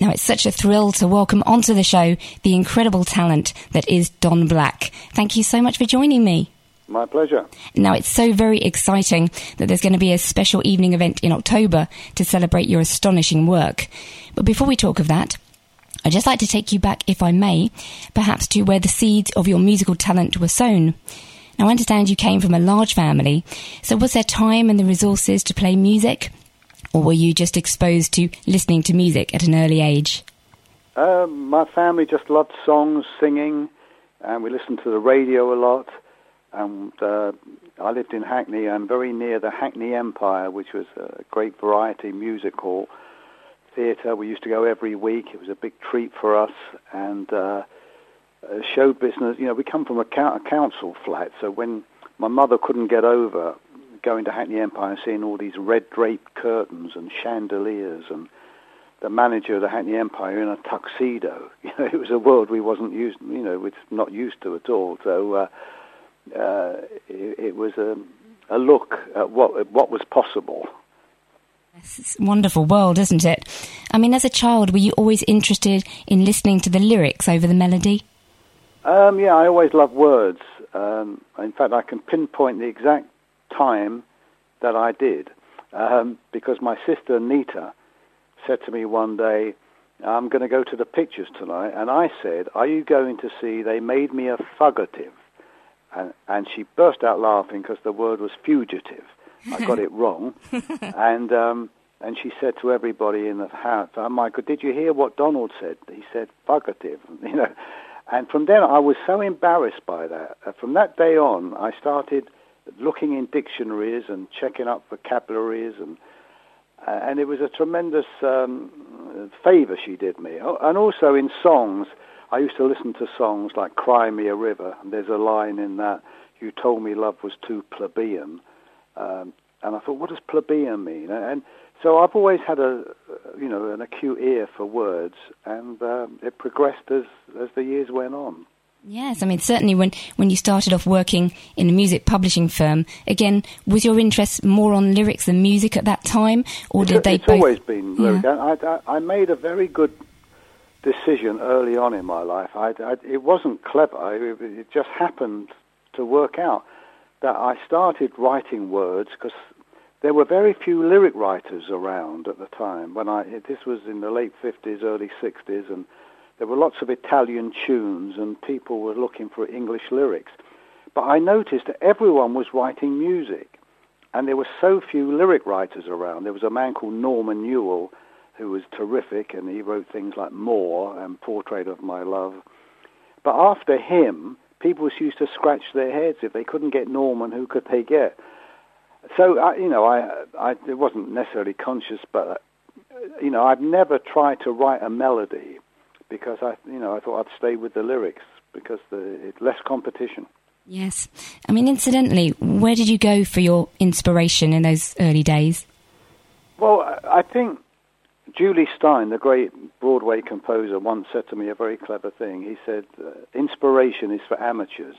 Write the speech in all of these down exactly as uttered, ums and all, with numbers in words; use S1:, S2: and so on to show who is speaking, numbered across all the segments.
S1: Now, it's such a thrill to welcome onto the show the incredible talent that is Don Black. Thank you so much for joining me.
S2: My pleasure.
S1: Now, it's so very exciting that there's going to be a special evening event in October to celebrate your astonishing work. But before we talk of that, I'd just like to take you back, if I may, perhaps to where the seeds of your musical talent were sown. Now, I understand you came from a large family, so was there time and the resources to play music? Or were you just exposed to listening to music at an early age?
S2: Uh, my family just loved songs, singing, and we listened to the radio a lot. And uh, I lived in Hackney. I'm very near the Hackney Empire, which was a great variety music hall theatre. We used to go every week. It was a big treat for us. And uh, uh, show business, you know, we come from a, co- a council flat, so when my mother couldn't get over going to Hackney Empire and seeing all these red draped curtains and chandeliers and the manager of the Hackney Empire in a tuxedo, you know, it was a world we wasn't used, you know, we're not used to at all. So uh, uh, it, it was a, a look at what what was possible.
S1: It's a wonderful world, isn't it? I mean, as a child, were you always interested in listening to the lyrics over the melody?
S2: Um, yeah, I always loved words. Um, in fact, I can pinpoint the exact time that I did, um, because my sister Nita said to me one day, I'm going to go to the pictures tonight, and I said, are you going to see They Made Me a Fugitive? And, and she burst out laughing because the word was fugitive. I got it wrong. and um, and she said to everybody in the house, oh, Michael, did you hear what Donald said? He said fugitive, you know. And from then I was so embarrassed by that. Uh, from that day on, I started looking in dictionaries and checking up vocabularies, and uh, and it was a tremendous um, favour she did me. Oh, and also in songs, I used to listen to songs like Cry Me a River, and there's a line in that, you told me love was too plebeian. Um, and I thought, what does plebeian mean? And so I've always had a, you know, an acute ear for words, and um, it progressed as, as the years went on.
S1: Yes, I mean, certainly when, when you started off working in a music publishing firm, again, was your interest more on lyrics than music at that time, or
S2: it's,
S1: did they
S2: it's
S1: both...
S2: always been lyric.
S1: Yeah.
S2: I, I, I made a very good decision early on in my life. I, I, it wasn't clever. It, it just happened to work out that I started writing words because there were very few lyric writers around at the time. When I this was in the late fifties, early sixties, and there were lots of Italian tunes, and people were looking for English lyrics. But I noticed that everyone was writing music, and there were so few lyric writers around. There was a man called Norman Newell who was terrific, and he wrote things like More and Portrait of My Love. But after him, people used to scratch their heads. If they couldn't get Norman, who could they get? So, I, you know, I, I, it wasn't necessarily conscious, but, you know, I've never tried to write a melody because, I, you know, I thought I'd stay with the lyrics because the, it's less competition.
S1: Yes. I mean, incidentally, where did you go for your inspiration in those early days?
S2: Well, I think Julie Stein, the great Broadway composer, once said to me a very clever thing. He said, uh, inspiration is for amateurs.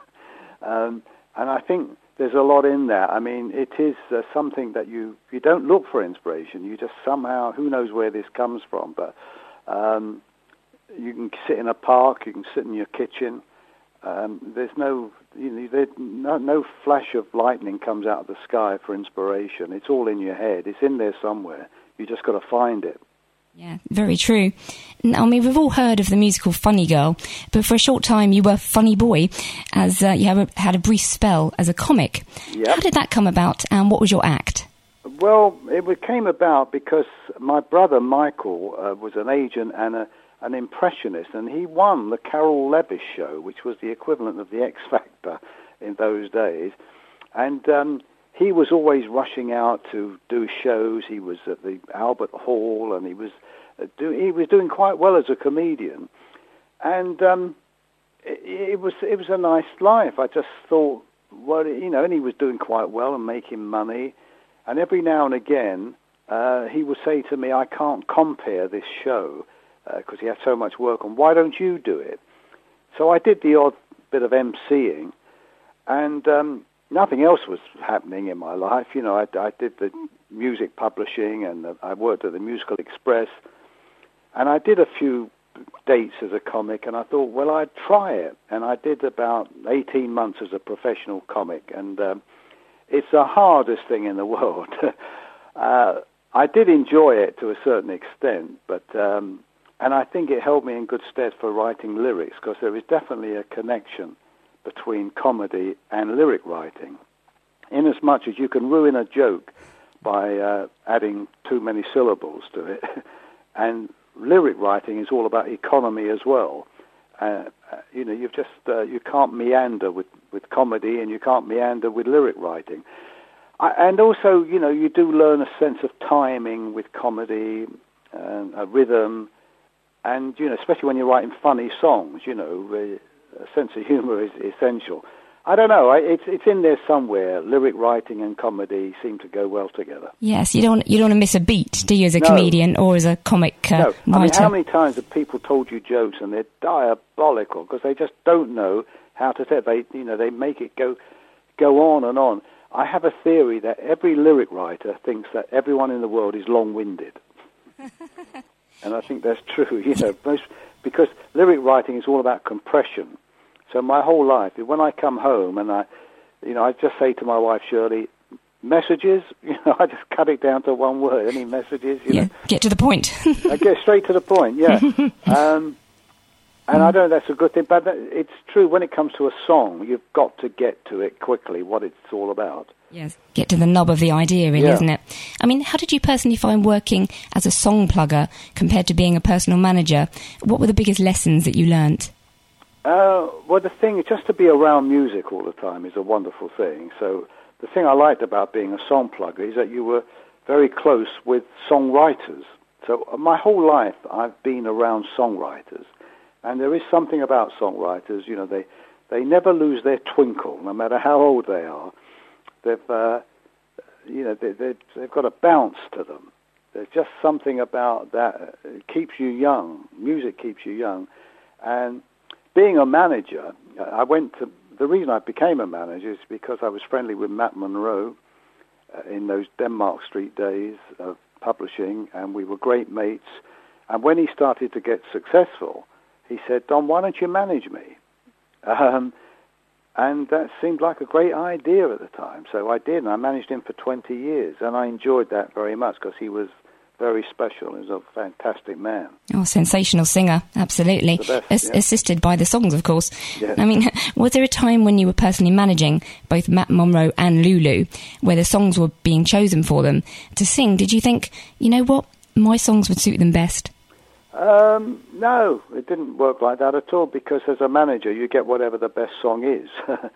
S2: um, and I think there's a lot in that. I mean, it is uh, something that you, you don't look for inspiration. You just somehow, who knows where this comes from, but um, you can sit in a park, you can sit in your kitchen. Um, there's no, you know, there's no, no flash of lightning comes out of the sky for inspiration. It's all in your head. It's in there somewhere. You just got to find it.
S1: Yeah, very true. I mean, we've all heard of the musical Funny Girl, but for a short time you were Funny Boy, as uh, you have a, had a brief spell as a comic. Yep. How did that come about, and what was your act?
S2: Well, it came about because my brother Michael uh, was an agent and a, an impressionist, and he won the Carol Levis show, which was the equivalent of the X Factor in those days. And um, he was always rushing out to do shows. He was at the Albert Hall, and he was uh, do, he was doing quite well as a comedian. And um, it, it was it was a nice life. I just thought, well, you know, and he was doing quite well and making money. And every now and again, uh, he would say to me, I can't compare this show because uh, he had so much work on. Why don't you do it? So I did the odd bit of emceeing, and um, nothing else was happening in my life. You know, I, I did the music publishing, and the, I worked at the Musical Express. and I did a few dates as a comic, and I thought, well, I'd try it. And I did about eighteen months as a professional comic, and um, it's the hardest thing in the world. uh, I did enjoy it to a certain extent, but um, and I think it held me in good stead for writing lyrics, because there is definitely a connection between comedy and lyric writing, in as much as you can ruin a joke by uh, adding too many syllables to it. And lyric writing is all about economy as well. Uh, you know, you've just uh, you can't meander with, with comedy, and you can't meander with lyric writing. I, and also, you know, you do learn a sense of timing with comedy, and a rhythm, and you know, especially when you're writing funny songs, you know, a sense of humor is essential. I don't know. It's it's in there somewhere. Lyric writing and comedy seem to go well together.
S1: Yes, you don't you don't want to miss a beat, do you, as a
S2: no.
S1: comedian or as a comic uh,
S2: no.
S1: writer?
S2: I mean, how many times have people told you jokes and they're diabolical because they just don't know how to say it. They you know they make it go go on and on. I have a theory that every lyric writer thinks that everyone in the world is long-winded, and I think that's true. You know, most, because lyric writing is all about compression. So my whole life, when I come home and I, you know, I just say to my wife, Shirley, messages, you know, I just cut it down to one word. Any messages, you
S1: yeah,
S2: know.
S1: Get to the point.
S2: I get straight to the point, yeah. um, and I don't know, that's a good thing, but it's true when it comes to a song, you've got to get to it quickly, what it's all about.
S1: Yes, get to the nub of the idea, really,
S2: yeah.
S1: isn't it? I mean, how did you personally find working as a song plugger compared to being a personal manager? What were the biggest lessons that you learnt?
S2: Uh, well, the thing, just to be around music all the time is a wonderful thing. So the thing I liked about being a song plugger is that you were very close with songwriters. So my whole life I've been around songwriters. And there is something about songwriters, you know, they, they never lose their twinkle, no matter how old they are. They've, uh, you know, they, they, they've got a bounce to them. There's just something about that. It keeps you young. Music keeps you young. And being a manager, I went to, the reason I became a manager is because I was friendly with Matt Monro uh, in those Denmark Street days of publishing, and we were great mates. And when he started to get successful, he said, Don, why don't you manage me? Um, and that seemed like a great idea at the time. So I did, and I managed him for twenty years, and I enjoyed that very much because he was very special. He was a fantastic man.
S1: Oh, sensational singer, absolutely.
S2: Best,
S1: As-
S2: yeah.
S1: Assisted by the songs, of course.
S2: Yes.
S1: I mean, was there a time when you were personally managing both Matt Monro and Lulu, where the songs were being chosen for them to sing? Did you think, you know what, my songs would suit them best?
S2: Um, no, it didn't work like that at all, because as a manager, you get whatever the best song is.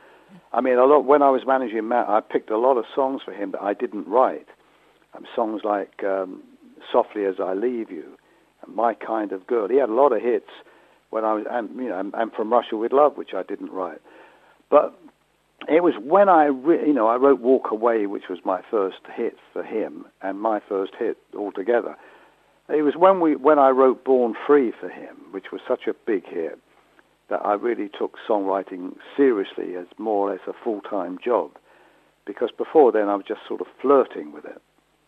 S2: I mean, a lot, when I was managing Matt, I picked a lot of songs for him that I didn't write. Um, songs like Um, Softly As I Leave You, and My Kind of Girl. He had a lot of hits when I was, and you know, and, and From Russia with Love, which I didn't write. But it was when I, re- you know, I wrote Walk Away, which was my first hit for him, and my first hit altogether. It was when we, when I wrote Born Free for him, which was such a big hit, that I really took songwriting seriously as more or less a full-time job. Because before then, I was just sort of flirting with it.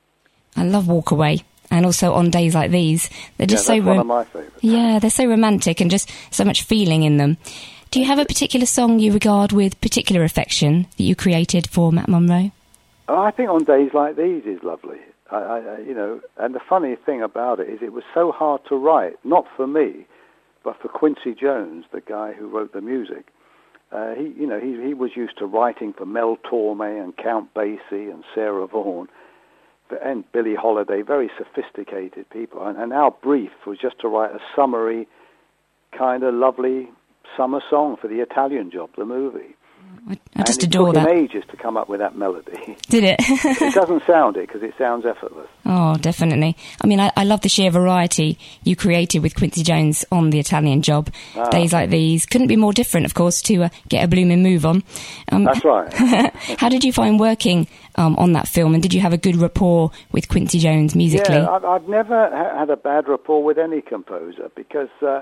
S1: I love Walk Away. And also On Days Like These. They're just
S2: yeah, that's
S1: so rom-
S2: one of my favourites.
S1: Yeah, they're so romantic and just so much feeling in them. Do you have a particular song you regard with particular affection that you created for Matt Monro?
S2: Oh, I think On Days Like These is lovely. I, I, you know, and the funny thing about it is it was so hard to write, not for me, but for Quincy Jones, the guy who wrote the music. Uh, he, you know, he he was used to writing for Mel Torme and Count Basie and Sarah Vaughan and Billie Holiday, very sophisticated people. And, and our brief was just to write a summary, kind of lovely summer song for the Italian Job, the movie.
S1: I, I just
S2: and
S1: adore
S2: it took
S1: that.
S2: him ages to come up with that melody.
S1: Did it?
S2: It doesn't sound it because it sounds effortless.
S1: Oh, definitely. I mean, I, I love the sheer variety you created with Quincy Jones on The Italian Job.
S2: Ah.
S1: Days Like These couldn't be more different, of course, to uh, get a blooming move on. Um,
S2: That's right.
S1: How did you find working um, on that film, and did you have a good rapport with Quincy Jones musically?
S2: Yeah, I've, I've never ha- had a bad rapport with any composer because, uh,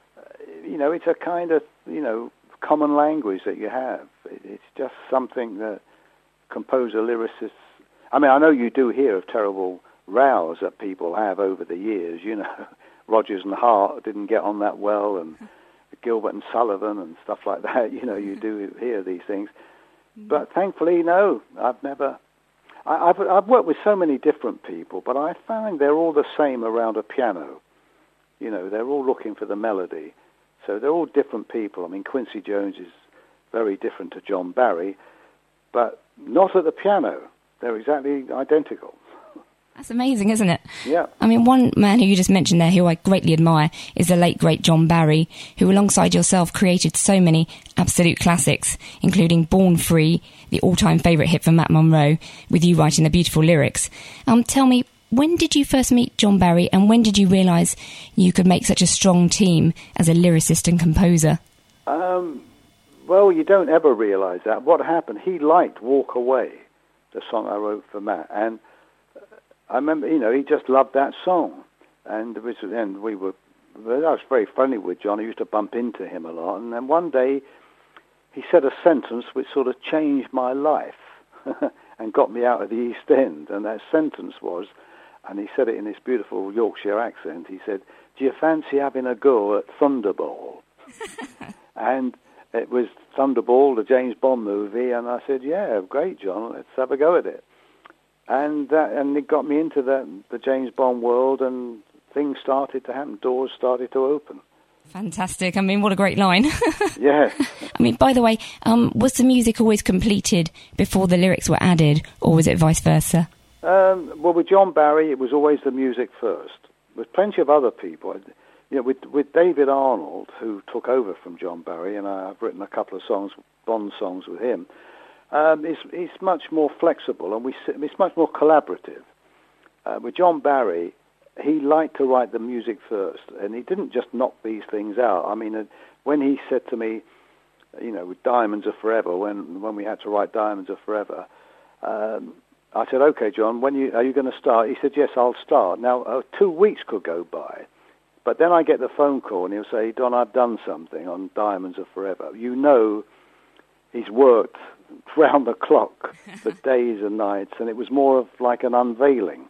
S2: you know, it's a kind of, you know, common language that you have. It, it's just something that composer lyricists... I mean, I know you do hear of terrible rows that people have over the years, you know, Rodgers and Hart didn't get on that well, and Gilbert and Sullivan and stuff like that. You know, you do hear these things. But thankfully, no, I've never... I, I've, I've worked with so many different people, but I find they're all the same around a piano. You know, they're all looking for the melody. So they're all different people. I mean, Quincy Jones is very different to John Barry, but not at the piano. They're exactly identical.
S1: That's amazing, isn't it?
S2: Yeah.
S1: I mean, one man who you just mentioned there, who I greatly admire, is the late, great John Barry, who alongside yourself created so many absolute classics, including Born Free, the all-time favourite hit for Matt Monro, with you writing the beautiful lyrics. Um, tell me, when did you first meet John Barry, and when did you realise you could make such a strong team as a lyricist and composer?
S2: Um, well, you don't ever realise that. What happened, he liked Walk Away, the song I wrote for Matt, and I remember, you know, he just loved that song, and it was, and we were, I was very friendly with John. I used to bump into him a lot, and then one day he said a sentence which sort of changed my life and got me out of the East End, and that sentence was, and he said it in this beautiful Yorkshire accent, he said, "Do you fancy having a go at Thunderball?" And it was Thunderball, the James Bond movie, and I said, "Yeah, great, John, let's have a go at it." And that, and it got me into the, the James Bond world, and things started to happen. Doors started to open.
S1: Fantastic. I mean, what a great line.
S2: Yeah.
S1: I mean, by the way, um, was the music always completed before the lyrics were added, or was it vice versa?
S2: Um, well, with John Barry, it was always the music first. With plenty of other people, you know, with with David Arnold, who took over from John Barry, and I've written a couple of songs, Bond songs with him. Um, it's, it's much more flexible, and we it's much more collaborative. Uh, with John Barry, he liked to write the music first, and he didn't just knock these things out. I mean, uh, when he said to me, you know, with Diamonds Are Forever, when when we had to write Diamonds Are Forever, um, I said, "Okay, John, when you are you going to start?" He said, "Yes, I'll start." Now, uh, two weeks could go by, but then I get the phone call, and he'll say, "Don, I've done something on Diamonds Are Forever." You know, he's worked round the clock for days and nights, and it was more of like an unveiling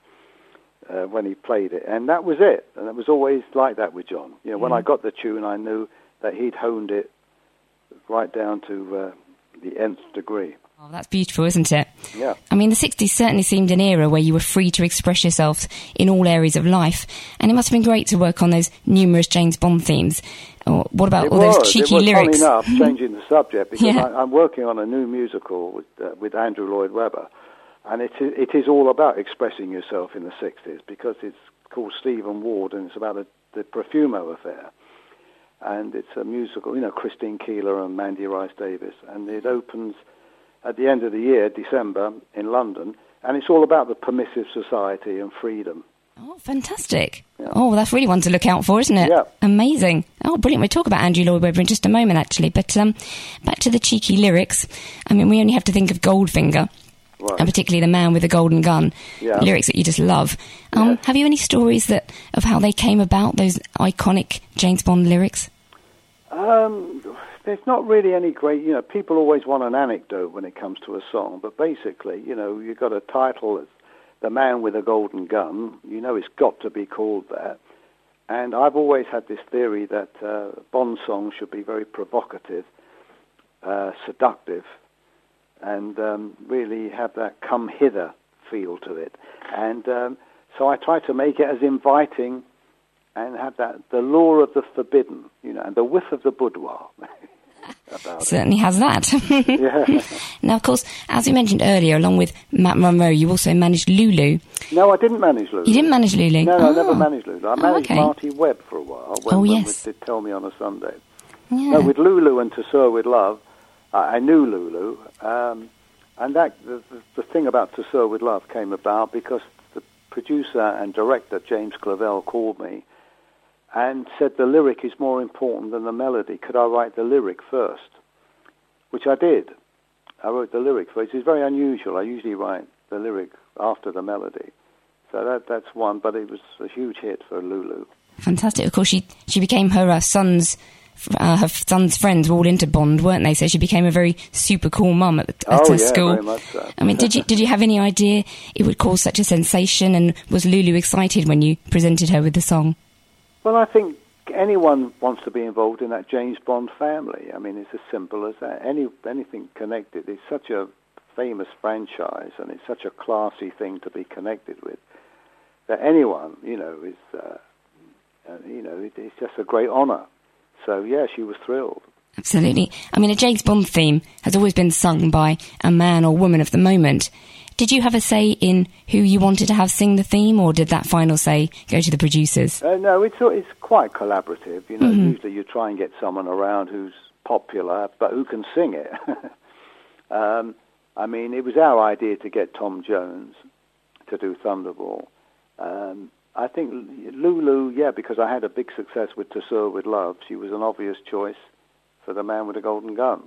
S2: uh, when he played it, and that was it. And it was always like that with John. You know, when mm. I got the tune, I knew that he'd honed it right down to uh, the nth degree.
S1: Oh, that's beautiful, isn't it?
S2: Yeah.
S1: I mean, the sixties certainly seemed an era where you were free to express yourself in all areas of life, and it must have been great to work on those numerous James Bond themes. Or what about
S2: it
S1: all
S2: was.
S1: those cheeky
S2: it was,
S1: lyrics?
S2: Funny enough, changing the subject, because
S1: yeah.
S2: I, I'm working on a new musical with, uh, with Andrew Lloyd Webber, and it is, it is all about expressing yourself in the sixties, because it's called Stephen Ward, and it's about the, the Profumo affair. And it's a musical, you know, Christine Keeler and Mandy Rice Davis, and it opens at the end of the year, December, in London, and it's all about the permissive society and freedom.
S1: Oh, fantastic.
S2: Yeah.
S1: Oh, well, that's really one to look out for, isn't it?
S2: Yeah.
S1: Amazing. Oh, brilliant. We'll talk about Andrew Lloyd Webber in just a moment, actually. But um, back to the cheeky lyrics. I mean, we only have to think of Goldfinger,
S2: right.
S1: and particularly The Man with the Golden Gun,
S2: yeah.
S1: lyrics that you just love. Um,
S2: yes.
S1: Have you any stories that of how they came about, those iconic James Bond lyrics?
S2: Um, there's not really any great, you know, people always want an anecdote when it comes to a song, but basically, you know, you've got a title that's The Man with a Golden Gun. You know it's got to be called that. And I've always had this theory that uh, Bond songs should be very provocative, uh, seductive, and um, really have that come hither feel to it. And um, so I try to make it as inviting and have that, the lure of the forbidden, you know, and the whiff of the boudoir. About
S1: Certainly
S2: it.
S1: has that.
S2: Yeah.
S1: Now, of course, as we mentioned earlier, along with Matt Monro, you also managed Lulu.
S2: No, I didn't manage Lulu.
S1: You didn't manage Lulu?
S2: No, no,
S1: oh.
S2: I never managed Lulu. I managed
S1: oh, okay.
S2: Marty Webb for a while. When,
S1: oh,
S2: when
S1: yes.
S2: we did Tell Me on a Sunday.
S1: Yeah.
S2: No, with Lulu and To Sir With Love, uh, I knew Lulu, um, and that the, the, the thing about To Sir With Love came about because the producer and director, James Clavell, called me and said the lyric is more important than the melody. Could I write the lyric first? Which I did. I wrote the lyric first. It's very unusual. I usually write the lyric after the melody. So that that's one, but it was a huge hit for Lulu.
S1: Fantastic. Of course, she, she became her uh, son's uh, her son's friends were all into Bond, weren't they? So she became a very super cool mum at, at
S2: oh,
S1: her
S2: yeah,
S1: school.
S2: Very much so.
S1: I mean, did you did you have any idea it would cause such a sensation? And was Lulu excited when you presented her with the song?
S2: Well, I think anyone wants to be involved in that James Bond family. I mean, it's as simple as that. Any anything connected. It's such a famous franchise, and it's such a classy thing to be connected with, that anyone, you know, is, uh, uh, you know, it, it's just a great honour. So, yeah, she was thrilled.
S1: Absolutely. I mean, a James Bond theme has always been sung by a man or woman of the moment. Did you have a say in who you wanted to have sing the theme, or did that final say go to the producers?
S2: Uh, no, it's it's quite collaborative. You know,
S1: Mm-hmm.
S2: usually you try and get someone around who's popular, but who can sing it. um, I mean, it was our idea to get Tom Jones to do Thunderball. Um, I think Lulu, yeah, because I had a big success with To Sir With Love. She was an obvious choice for the Man with the Golden Gun.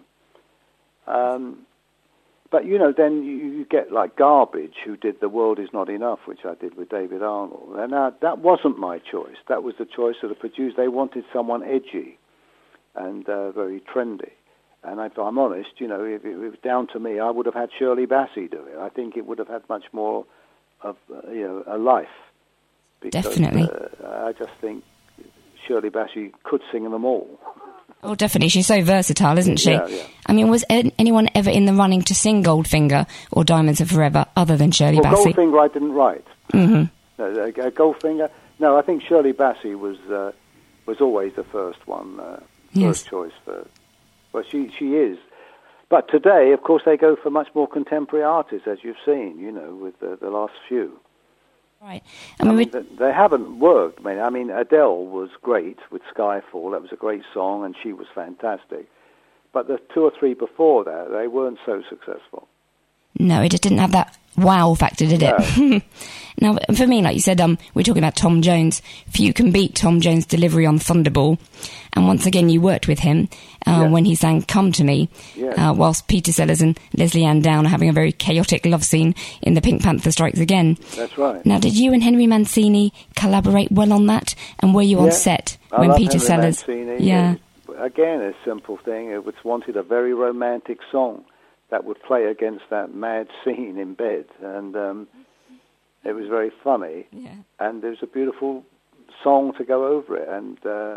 S2: Um, but, you know, then you, you get like Garbage, who did The World Is Not Enough, which I did with David Arnold. And now that wasn't my choice. That was the choice of the producers. They wanted someone edgy and uh, very trendy. And if I'm honest, you know, if it was down to me, I would have had Shirley Bassey do it. I think it would have had much more of, uh, you know, a life. Because,
S1: Definitely.
S2: Uh, I just think Shirley Bassey could sing them all.
S1: Oh, definitely. She's so versatile, isn't she?
S2: Yeah, yeah.
S1: I mean, was an- anyone ever in the running to sing Goldfinger or Diamonds Are Forever other than Shirley
S2: Well,
S1: Bassey?
S2: Goldfinger I didn't write.
S1: Mm-hmm.
S2: No, uh, Goldfinger, no, I think Shirley Bassey was uh, was always the first one, uh,
S1: Yes.
S2: first choice for. Well, she she is, but today, of course, they go for much more contemporary artists, as you've seen, you know, with the, the last few.
S1: Right. I
S2: I
S1: mean,
S2: mean,
S1: we-
S2: th- they haven't worked. I mean, I mean, Adele was great with Skyfall. That was a great song, and she was fantastic. But the two or three before that, they weren't so successful.
S1: no, it just didn't have that wow factor, did it? Now, for me, like you said, um, we're talking about Tom Jones. Few can beat Tom Jones' delivery on Thunderball. And once again, you worked with him uh,
S2: Yes.
S1: when he sang Come to Me,
S2: Yes.
S1: uh, whilst Peter Sellers and Leslie Ann Down are having a very chaotic love scene in The Pink Panther Strikes Again.
S2: That's right.
S1: Now, did you and Henry Mancini collaborate well on that? And were you on
S2: Yeah.
S1: set
S2: I
S1: when
S2: love
S1: Peter
S2: Henry
S1: Sellers...
S2: Mancini.
S1: Yeah.
S2: It- again, a simple thing. It was wanted a very romantic song that would play against that mad scene in bed, and um, it was very funny.
S1: Yeah.
S2: And there's a beautiful song to go over it. And uh,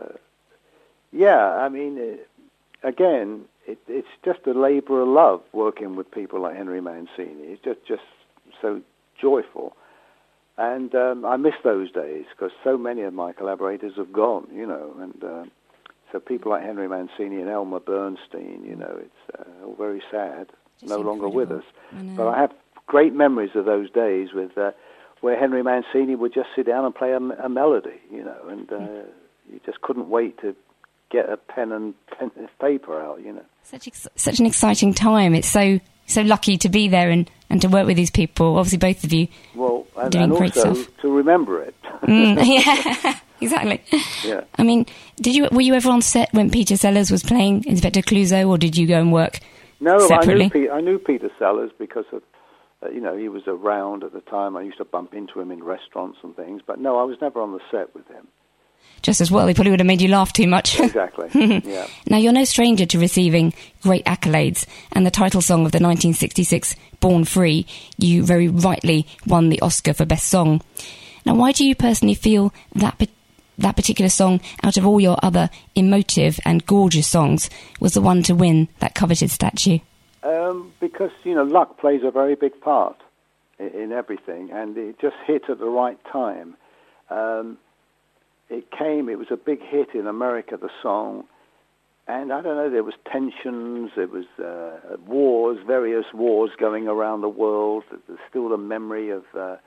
S2: yeah, I mean, it, again, it, it's just a labour of love working with people like Henry Mancini. It's just just so joyful. And um, I miss those days because so many of my collaborators have gone, you know, and uh, so people like Henry Mancini and Elmer Bernstein, you know, it's uh, all very sad,
S1: Just
S2: no longer with us.
S1: incredible. I know.
S2: But I have great memories of those days with uh, where Henry Mancini would just sit down and play a, a melody, you know, and uh, you just couldn't wait to get a pen and pen and paper out, you know.
S1: Such ex- such an exciting time. It's so so lucky to be there and, and to work with these people. Obviously, both of you.
S2: Well, and,
S1: Doing
S2: and
S1: great
S2: also
S1: stuff.
S2: to remember it.
S1: Mm, yeah, exactly.
S2: Yeah.
S1: I mean, did you were you ever on set when Peter Sellers was playing Inspector Clouseau, or did you go and work
S2: No,
S1: separately?
S2: I knew, Pe- I knew Peter Sellers because of, uh, you know, he was around at the time. I used to bump into him in restaurants and things. But no, I was never on the set with him.
S1: Just as well, he probably would have made you laugh too much.
S2: Exactly, yeah.
S1: Now, you're no stranger to receiving great accolades, and the title song of the nineteen sixty-six Born Free, you very rightly won the Oscar for Best Song. Now, why do you personally feel that pa- that particular song, out of all your other emotive and gorgeous songs, was the one to win that coveted statue?
S2: Um, because, you know, luck plays a very big part in, in everything, and it just hit at the right time. Um, it came, it was a big hit in America, the song, and I don't know, there was tensions, there was uh, wars, various wars going around the world. There's still the memory of, uh,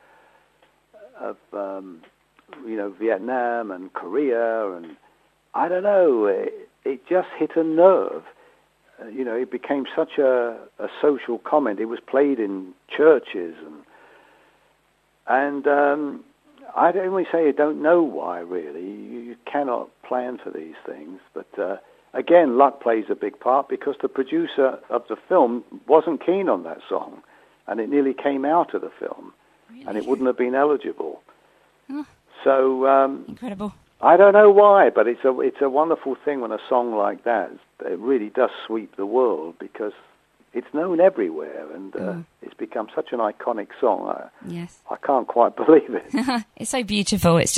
S2: of um, you know, Vietnam and Korea, and I don't know, it, it just hit a nerve. Uh, you know, it became such a, a social comment. It was played in churches, and and um, I don't really say I don't know why, really. You, you cannot plan for these things. But uh, again, luck plays a big part because the producer of the film wasn't keen on that song, and it nearly came out of the film,
S1: Really?
S2: and it wouldn't have been eligible.
S1: Oh.
S2: So um,
S1: Incredible.
S2: I don't know why, but it's a it's a wonderful thing when a song like that, it really does sweep the world because it's known everywhere, and uh,
S1: Mm.
S2: it's become such an iconic song. I,
S1: Yes.
S2: I can't quite believe it.
S1: It's so beautiful. It's just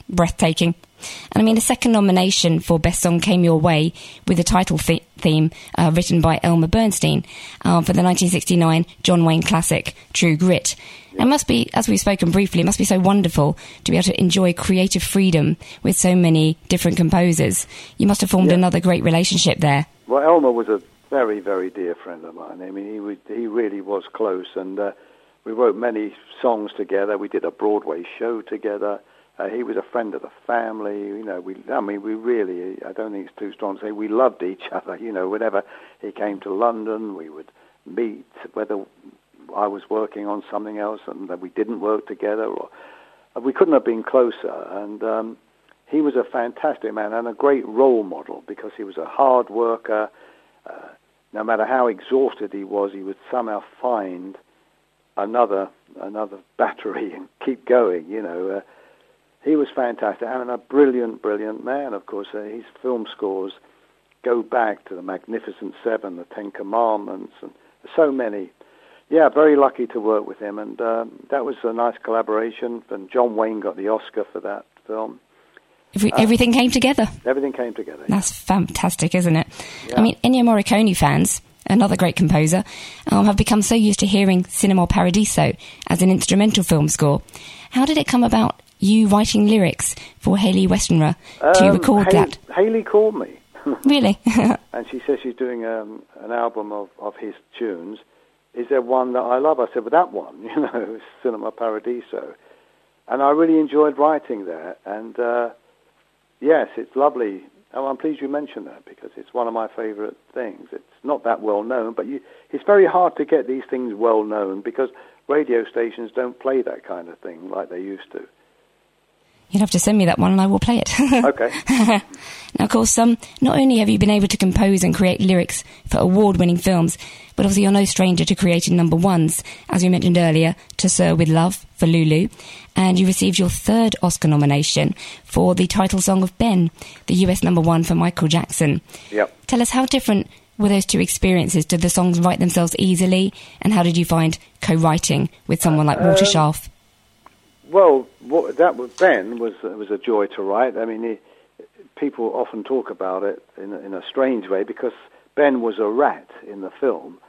S1: breathtaking. And I mean, the second nomination for Best Song came your way with the title th- theme uh, written by Elmer Bernstein uh, for the nineteen sixty-nine John Wayne classic, True Grit. Yeah. It must be, as we've spoken briefly, it must be so wonderful to be able to enjoy creative freedom with so many different composers. You must have formed yeah. another great relationship there.
S2: Well, Elmer was a very, very dear friend of mine. I mean, he would, he really was close, and uh, we wrote many songs together. We did a Broadway show together. Uh, he was a friend of the family, you know, we, I mean, we really, I don't think it's too strong to say, we loved each other, you know, whenever he came to London, we would meet, whether I was working on something else and that we didn't work together, or we couldn't have been closer, and um, he was a fantastic man and a great role model, because he was a hard worker. Uh, no matter how exhausted he was, he would somehow find another, another battery and keep going, you know, uh, he was fantastic, and a brilliant, brilliant man, of course. Uh, his film scores go back to the Magnificent Seven, the Ten Commandments, and so many. Yeah, very lucky to work with him, and um, that was a nice collaboration, and John Wayne got the Oscar for that film.
S1: Every, uh, everything came together.
S2: Everything came together.
S1: That's fantastic, isn't it?
S2: Yeah.
S1: I mean, Ennio Morricone fans, another great composer, um, have become so used to hearing Cinema Paradiso as an instrumental film score. How did it come about, you writing lyrics for Hayley Westenra to
S2: um,
S1: record
S2: Hay-
S1: that?
S2: Hayley called me.
S1: Really?
S2: And she says she's doing um, an album of, of his tunes. Is there one that I love? I said, well, that one, you know, Cinema Paradiso. And I really enjoyed writing that. And, uh, yes, it's lovely. Oh, I'm pleased you mentioned that, because it's one of my favourite things. It's not that well known, but you, it's very hard to get these things well known, because radio stations don't play that kind of thing like they used to.
S1: You'd have to send me that one and I will play it.
S2: Okay.
S1: Now, of course, um, not only have you been able to compose and create lyrics for award-winning films, but obviously you're no stranger to creating number ones, as we mentioned earlier, To Sir With Love for Lulu, and you received your third Oscar nomination for the title song of Ben, the U S number one for Michael Jackson.
S2: Yep.
S1: Tell us, how different were those two experiences? Did the songs write themselves easily, and how did you find co-writing with someone like Walter
S2: um,
S1: Scharf?
S2: Well, what, that was Ben was was a joy to write. I mean, he, people often talk about it in a, in a strange way, because Ben was a rat in the film,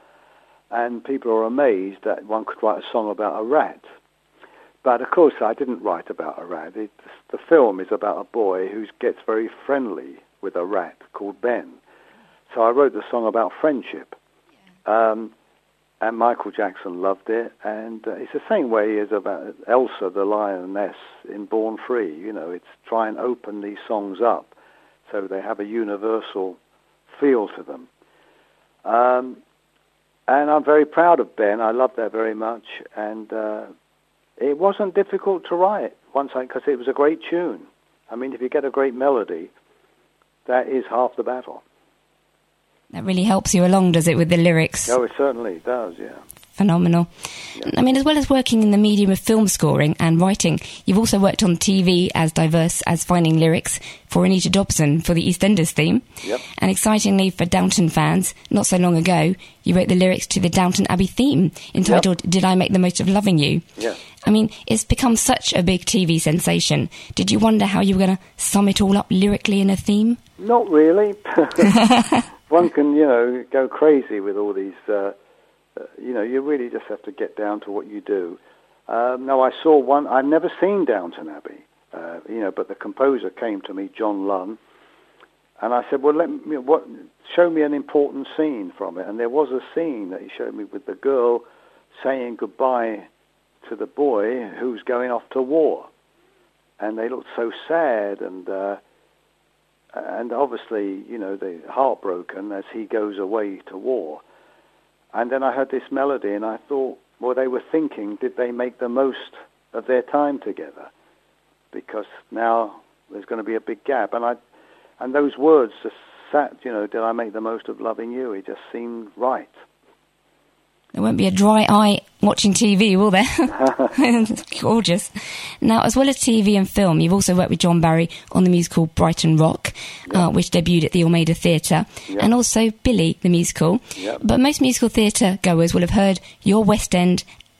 S2: and people are amazed that one could write a song about a rat. But of course, I didn't write about a rat. It, the film is about a boy who gets very friendly with a rat called Ben. So I wrote the song about friendship. Um, And Michael Jackson loved it, and uh, it's the same way as about Elsa the Lioness in Born Free. You know, it's try and open these songs up so they have a universal feel to them. Um, and I'm very proud of Ben. I love that very much, and uh, it wasn't difficult to write once, because it was a great tune. I mean, if you get a great melody, that is half the battle.
S1: That really helps you along, does it, with the lyrics?
S2: Oh, it certainly does, yeah.
S1: Phenomenal.
S2: Yeah.
S1: I mean, as well as working in the medium of film scoring and writing, you've also worked on T V as diverse as finding lyrics for Anita Dobson for the EastEnders theme.
S2: Yep.
S1: And excitingly for Downton fans, not so long ago, you wrote the lyrics to the Downton Abbey theme entitled, yep. Did I Make the Most of Loving You?
S2: Yeah.
S1: I mean, it's become such a big T V sensation. Did you wonder how you were going to sum it all up lyrically in a theme?
S2: Not really. One can, you know, go crazy with all these, uh, uh, you know, you really just have to get down to what you do. Um, no, I saw one, I've never seen Downton Abbey, uh, you know, but the composer came to me, John Lunn, and I said, well, let me, what, show me an important scene from it. And there was a scene that he showed me with the girl saying goodbye to the boy who's going off to war. And they looked so sad, and uh, and obviously, you know, they're heartbroken as he goes away to war. And then I heard this melody, and I thought, well, they were thinking, did they make the most of their time together? Because now there's going to be a big gap. And I, and those words just sat, you know, did I make the most of loving you? It just seemed right.
S1: There won't be a dry eye watching T V, will there? Gorgeous. Now, as well as T V and film, you've also worked with John Barry on the musical Brighton Rock, yep. uh, which debuted at the Almeida Theatre, yep. and also Billy, the musical.
S2: Yep.
S1: But most musical theatre goers will have heard your West End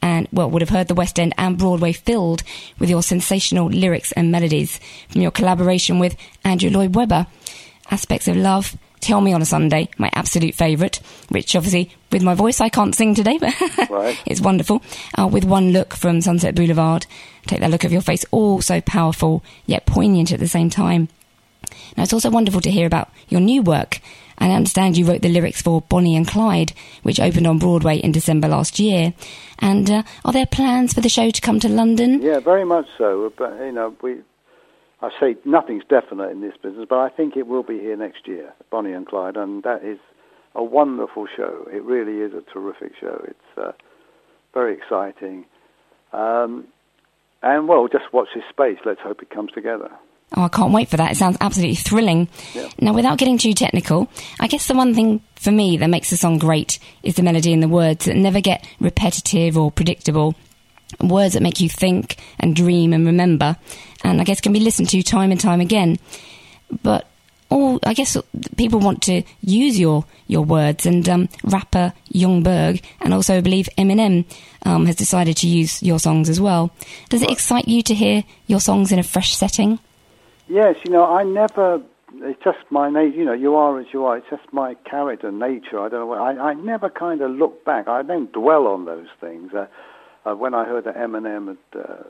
S1: and, well, would have heard the West End and Broadway filled with your sensational lyrics and melodies from your collaboration with Andrew Lloyd Webber. Aspects of Love, Tell Me on a Sunday, my absolute favourite, which obviously with my voice I can't sing today, but right. It's wonderful. Uh, with One Look from Sunset Boulevard, Take That Look of Your Face, all so powerful yet poignant at the same time. Now, it's also wonderful to hear about your new work. And I understand you wrote the lyrics for Bonnie and Clyde, which opened on Broadway in December last year. And uh, are there plans for the show to come to London?
S2: Yeah, very much so. But, you know, we, I say nothing's definite in this business, but I think it will be here next year, Bonnie and Clyde, and that is a wonderful show. It really is a terrific show. It's uh, very exciting. Um, and, well, just watch this space. Let's hope it comes together.
S1: Oh, I can't wait for that. It sounds absolutely thrilling.
S2: Yeah.
S1: Now, without getting too technical, I guess the one thing for me that makes the song great is the melody and the words that never get repetitive or predictable. Words that make you think and dream and remember, and I guess can be listened to time and time again. But all, I guess people want to use your, your words, and um, rapper Young Berg, and also I believe Eminem um, has decided to use your songs as well. Does it excite you to hear your songs in a fresh setting?
S2: Yes, you know, I never, it's just my nature, you know, you are as you are, it's just my character, nature, I don't know, I, I never kind of look back, I don't dwell on those things. Uh, uh, when I heard that Eminem had uh,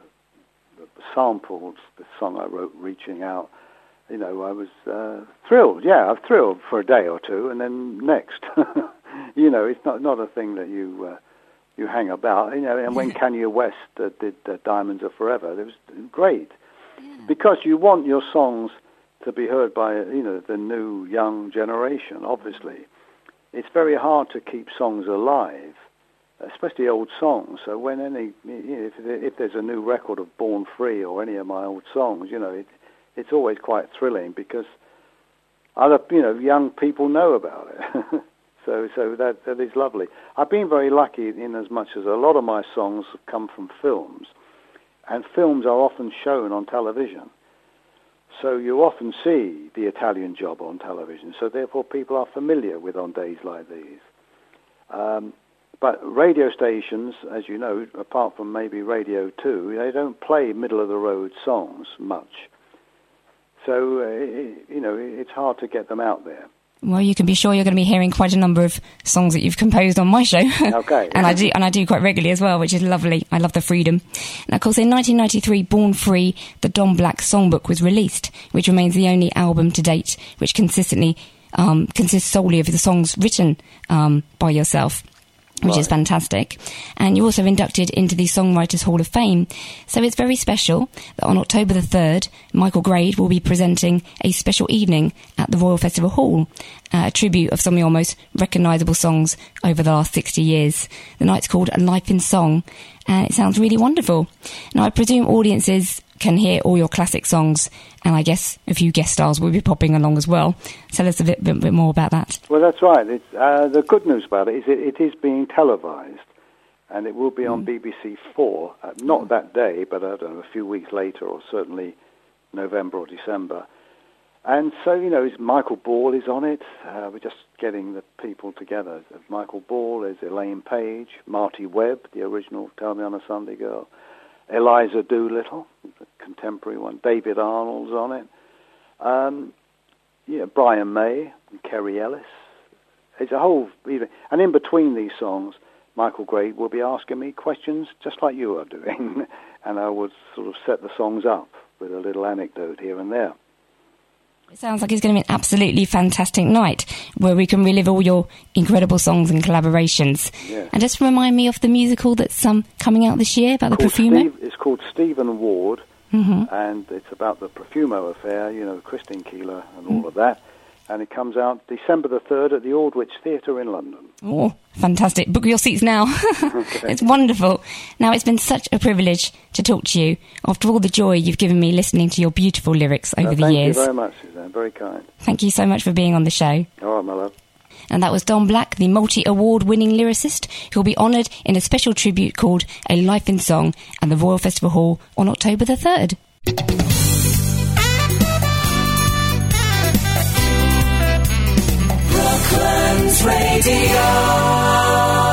S2: sampled the song I wrote, Reaching Out, you know, I was uh, thrilled, yeah, I'm thrilled for a day or two, and then next, you know, it's not, not a thing that you uh, you hang about, you know, and when Kanye West uh, did uh, Diamonds Are Forever, it was great. Because you want your songs to be heard by, you know, the new young generation, obviously. It's very hard to keep songs alive, especially old songs. So when any, you know, if, if there's a new record of Born Free or any of my old songs, you know, it, it's always quite thrilling because other, you know, young people know about it. so so that, that is lovely. I've been very lucky in as much as a lot of my songs have come from films. And films are often shown on television. So you often see the Italian Job on television. So therefore people are familiar with On Days Like These. Um, but radio stations, as you know, apart from maybe Radio two, they don't play middle-of-the-road songs much. So, uh, it, you know, it's hard to get them out there.
S1: Well, you can be sure you're going to be hearing quite a number of songs that you've composed on my show.
S2: Okay.
S1: and I do, and I do quite regularly as well, which is lovely. I love the freedom. And of course, in nineteen ninety-three, Born Free, the Don Black Songbook was released, which remains the only album to date which consistently um, consists solely of the songs written um, by yourself. Which right. is fantastic. And you're also inducted into the Songwriters Hall of Fame. So it's very special that on October the third, Michael Grade will be presenting a special evening at the Royal Festival Hall, uh, a tribute of some of your most recognisable songs over the last sixty years. The night's called A Life in Song, and it sounds really wonderful. Now, I presume audiences can hear all your classic songs, and I guess a few guest stars will be popping along as well. Tell us a bit, bit, bit more about that.
S2: Well, that's right. It's, uh, the good news about it is it, it is being televised, and it will be on mm. B B C four, uh, not that day, but I don't know, a few weeks later, or certainly November or December. And so, you know, Michael Ball is on it. Uh, we're just getting the people together. Michael Ball, there's Elaine Page, Marty Webb, the original Tell Me on a Sunday Girl, Eliza Doolittle, the contemporary one. David Arnold's on it. Um, yeah, Brian May and Kerry Ellis. It's a whole... And in between these songs, Michael Grade will be asking me questions just like you are doing. And I would sort of set the songs up with a little anecdote here and there.
S1: It sounds like it's going to be an absolutely fantastic night where we can relive all your incredible songs and collaborations.
S2: Yeah.
S1: And just remind me of the musical that's um, coming out this year about the Profumo.
S2: Steve, it's called Stephen Ward,
S1: mm-hmm.
S2: and it's about the Profumo affair, you know, Christine Keeler and all mm. of that. And it comes out December the third at the Aldwych Theatre in London.
S1: Oh, fantastic. Book your seats now.
S2: Okay.
S1: It's wonderful. Now, it's been such a privilege to talk to you after all the joy you've given me listening to your beautiful lyrics over
S2: no,
S1: the
S2: thank
S1: years.
S2: Thank you very much, Suzanne. Very kind.
S1: Thank you so much for being on the show.
S2: All right, my love.
S1: And that was Don Black, the multi-award winning lyricist, who will be honoured in a special tribute called A Life in Song at the Royal Festival Hall on October the third.
S3: Rocklands Radio.